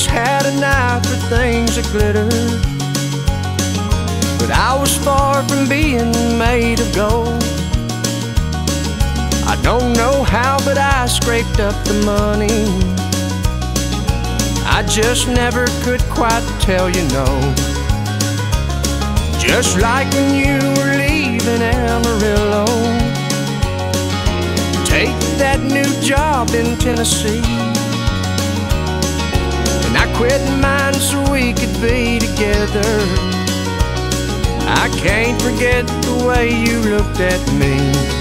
always had an eye for things that glitter, but I was far from being made of gold. I don't know how, but I scraped up the money. I just never could quite tell you no. Just like when you were leaving Amarillo, take that new job in Tennessee, and I quit mine so we could be together. I can't forget the way you looked at me.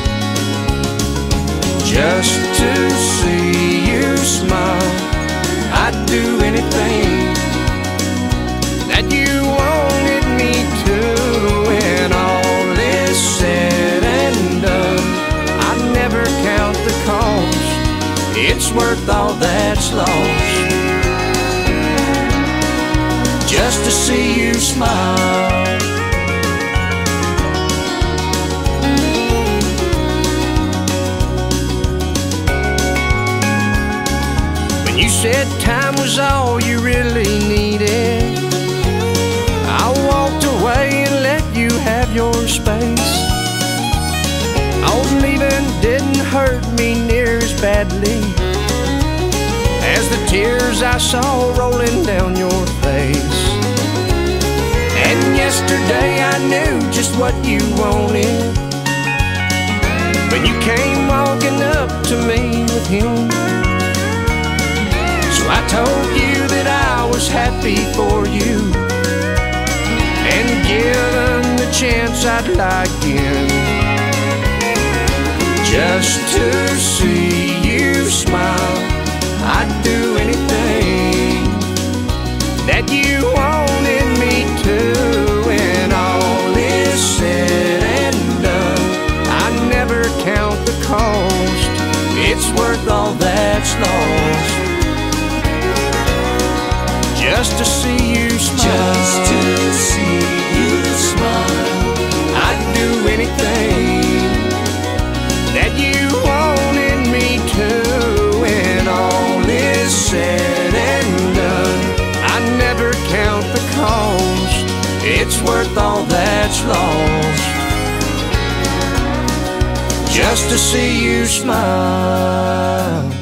Just to see you smile, I'd do anything that you wanted me to. When all is said and done, I never count the cost. It's worth all that's lost, just to see you smile. You said time was all you really needed, I walked away and let you have your space. Oh, leaving didn't hurt me near as badly as the tears I saw rolling down your face. And yesterday I knew just what you wanted when you came walking up to me with him. So I told you that I was happy for you, and given the chance I'd lie again, just to see you smile. I'd do anything that you wanted me to. When all is said and done, I never count the cost. It's worth all that's lost, just to see you smile. Just to see you smile. I'd do anything that you wanted me to. When all is said and done, I never count the cost. It's worth all that's lost, just to see you smile.